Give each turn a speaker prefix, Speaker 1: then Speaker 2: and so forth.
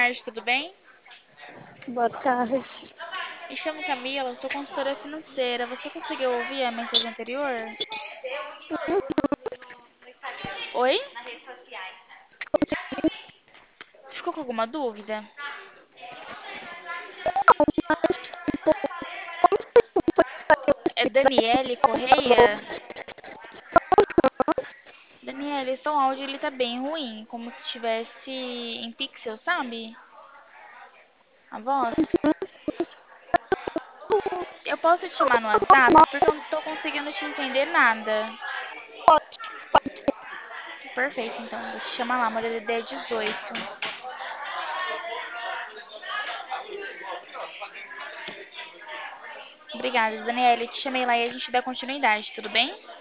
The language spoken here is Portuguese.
Speaker 1: tarde, tudo bem?
Speaker 2: Boa tarde.
Speaker 1: Me chamo Camila, sou consultora financeira. Você conseguiu ouvir a mensagem anterior? Oi? Você ficou com alguma dúvida? É Daniele Correia? Daniele, seu áudio ele tá bem ruim, como se estivesse em pixel, sabe? A voz. Eu posso te chamar no WhatsApp porque eu não tô conseguindo te entender nada. Perfeito, então. Vou te chamar lá, modelo ID 18. Obrigada, Daniela. Eu te chamei lá e a gente dá continuidade, tudo bem?